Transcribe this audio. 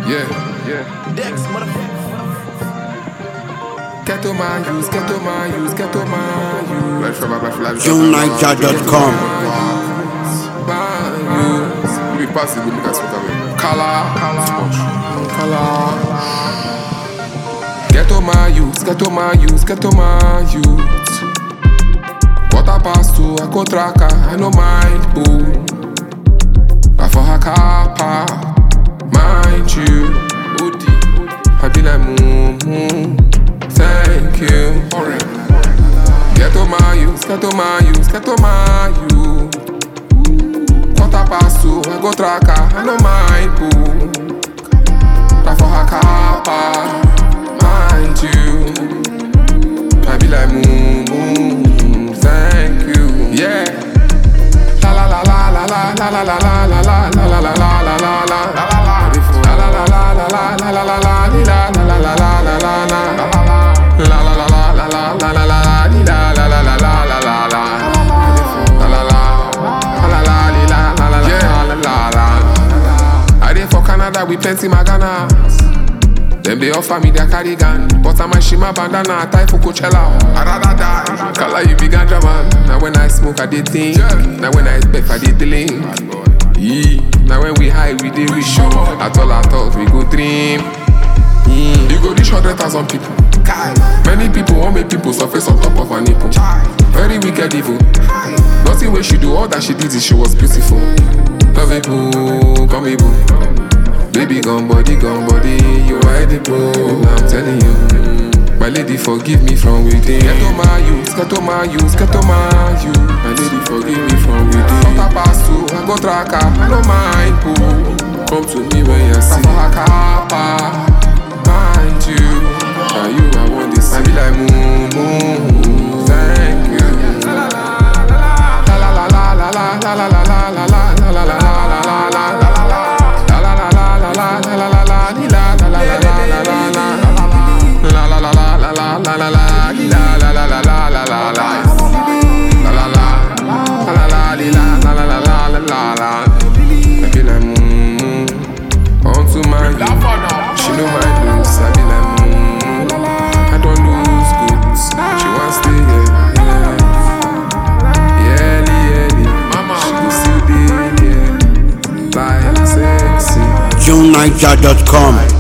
Yeah. Dex, motherfucker. Ghetto man use. JohnNiger.com. We pass it, we make us walk away. Color. Ghetto man use. Quarter past 2, I go tracker, I no mind, boo. I for her car, mind you. I be like, thank you. Ghetto man use. Quarter past 2, I go tracker, I no mind, boo. I for her car, mind you. I be like, thank you. Yeah. La la la la la la la la la la la la la la la la la la. I dey for Canada with plenty maganas. Them they offer me their cardigan, but I'm a shima bandana, tie for Coachella. I rather die. Color you big ganja man. Now when I smoke, I did think. Now when I spec, I did the link. Now when we high, we did we show. At all I thought we go dream. You go reach 100,000 people. Many people want make people surface on top of a nipple. Very wicked evil. Nothing when she do, all that she did is she was beautiful. Love it, boo, come me boo. Baby gone body, you are edible. I'm telling you, my lady forgive me from within. Ghetto man use. My lady forgive me from within. Quarter past 2, I go tracker, I no mind, boo. Come to me when you see. Mind you, and you I want this. I be like thank you. La la la la la la la la la la la la la la. She know my lose, I be like I don't lose goods. She wants to yeah. Mama, she will still be like sexy. JohnNiger.com.